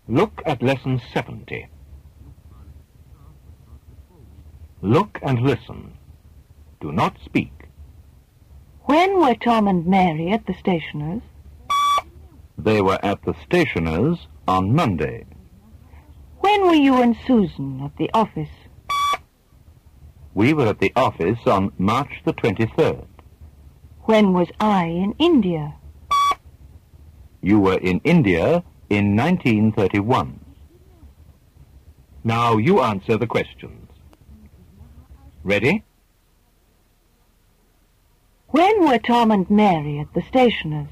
Look at lesson 70. Look and listen. Do not speak. When were Tom and Mary at the stationer's? They were at the stationer's on Monday. When were you and Susan at the office? We were at the office on March the 23rd. When was I in India? You were in India in 1931. Now you answer the questions. Ready? When were Tom and Mary at the stationer's?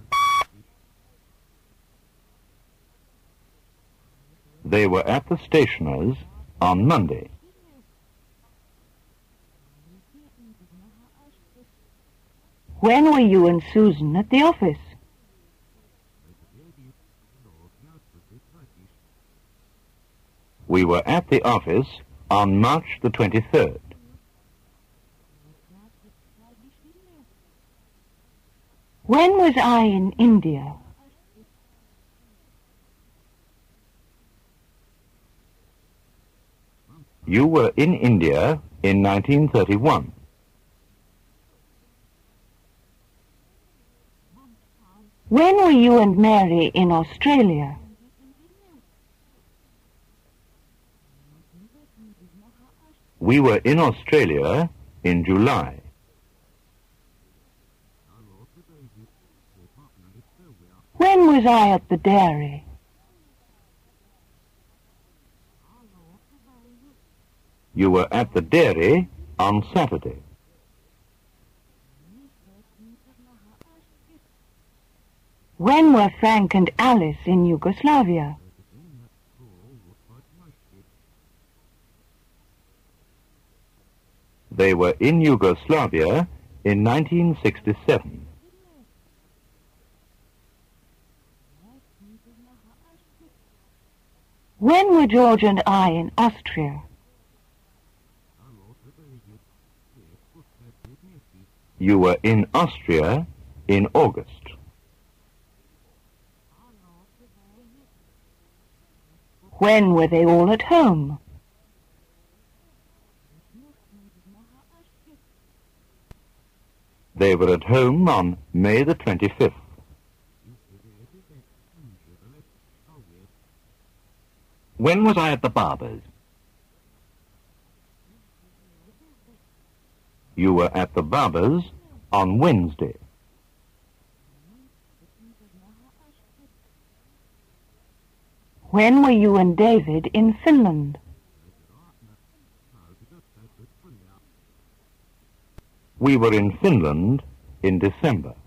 They were at the stationer's on Monday. When were you and Susan at the office? We were at the office on March the 23rd. When was I in India? You were in India in 1931. When were you and Mary in Australia? We were in Australia in July. When was I at the dairy? You were at the dairy on Saturday. When were Frank and Alice in Yugoslavia? They were in Yugoslavia in 1967. When were George and I in Austria? You were in Austria in August. When were they all at home? They were at home on May the 25th. When was I at the barber's? You were at the barber's on Wednesday. When were you and David in Finland? We were in Finland in December.